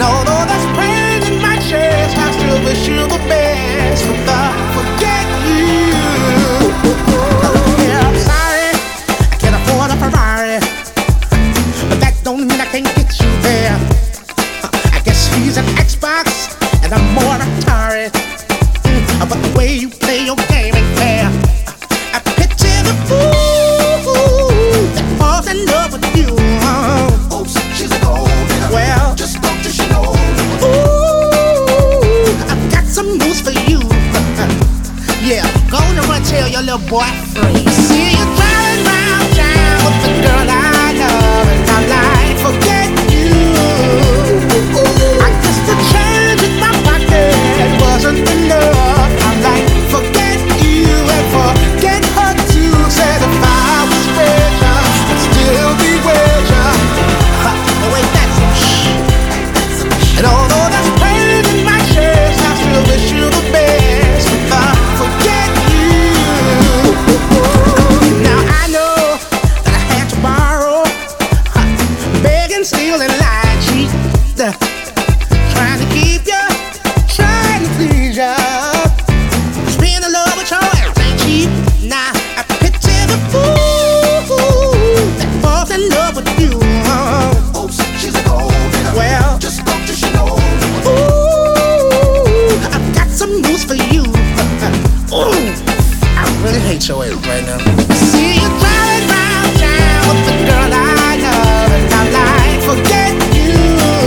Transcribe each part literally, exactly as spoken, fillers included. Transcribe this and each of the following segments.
although there's pain in my chest, I still wish you the best. But I forget you. Yeah, I'm sorry, I can't afford a Ferrari, but that don't mean I can't get you there. I guess he's an Xbox and I'm more Atari. Mm, but the way you play your game ain't fair. I picture the fool that falls in love with you. Oops, she's a gold digger. Well, just spoke to she know. Ooh, I've got some news for you. Yeah, go on and run tell your little boy free. See you driving round town with the girl I love, and I'm like, forget you. I guess the change in my pocket wasn't enough. I'm like, forget you and forget her too. Said if I was richer, I'd still be with ya. Oh wait, that's some shh. And although there's pain in my chest, I still wish you the best. But I forget you. Now I know that I had to borrow, beg and steal and lie, cheat, trying to keep ya, trying to please ya. Just being in love with your ass ain't cheap. Now I picture the fool that falls in love with you. Oops, she's a gold digger. Well, just spoke to she know. ooh, I've got some news for you. Ooh, I really hate your ass right now. See you driving round town with the girl I love, and I'm like, forget you.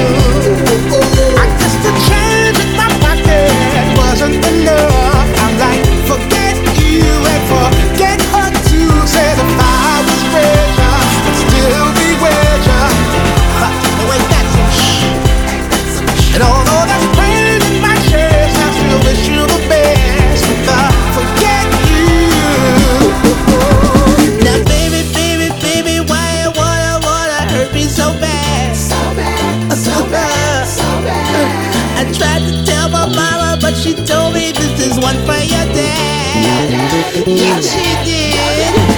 I guess the change in my pocket wasn't enough. I'm like, forget you and forget her too. Said if I was richer, I'd still be with ya. Oh wait, that's some shh. And although there's pain in my chest, I still wish you the best. But I forget you. Now baby, baby, baby, why you wanna, wanna hurt me so bad? So bad, so bad, so bad. I tried to tell my mama, but she told me this is one for your dad. Yeah, she did.